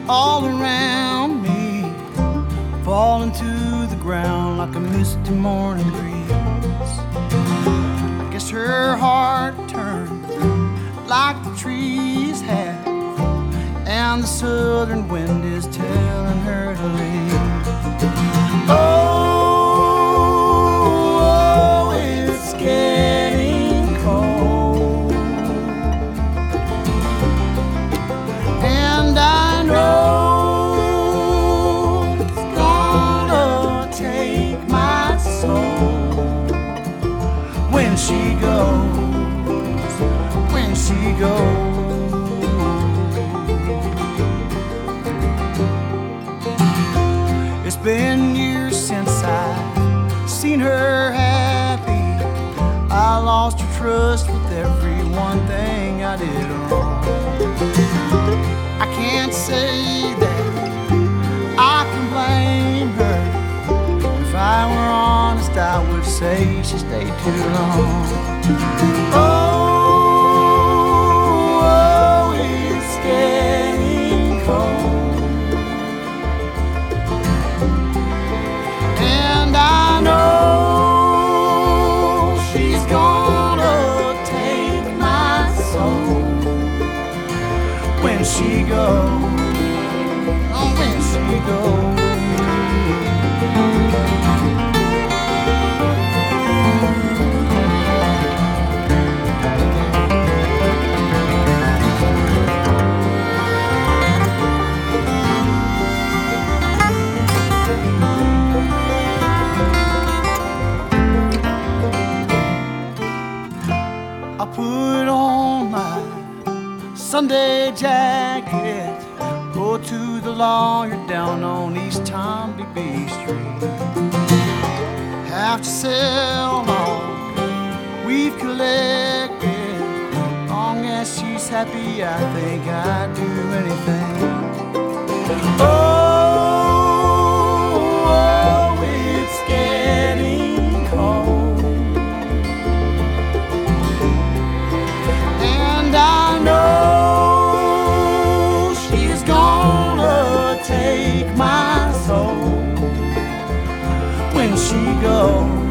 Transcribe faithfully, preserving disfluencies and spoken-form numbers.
all around me, falling to the ground like a misty morning breeze. I guess her heart turned like the trees have, and the southern wind is telling her to leave. Oh, it's getting cold, and I know it's gonna take my soul when she goes, when she goes. It's been years since I've seen her happy. I lost her trust with every one thing I did wrong. I can't say that I can blame her. If I were honest, I would say she stayed too long. Oh, oh, it's getting cold, and I know she's gonna take my soul when she goes, oh, when she goes. I put on my Sunday jacket, go to the lawyer down on East Tomby B Street. Have to sell all we've collected. Long as she's happy, I think I'd do anything. Oh, oh, it's getting cold, and I know she's gonna take my soul when she goes.